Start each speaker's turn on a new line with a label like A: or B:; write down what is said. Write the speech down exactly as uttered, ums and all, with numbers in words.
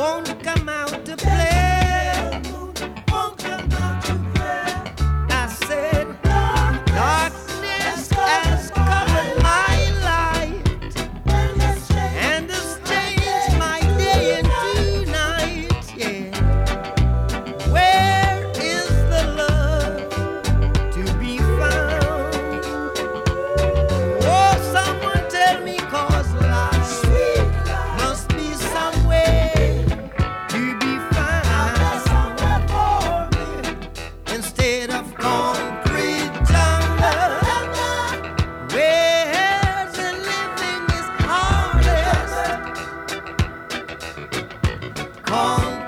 A: won't come out to play. Won't come out to play. I said, darkness has covered my light and has changed my day into night. Yeah. Where is the love to be found? Oh, someone tell me, 'cause life must be somewhere to be found instead of concrete jungle, where the living is hardest. Con-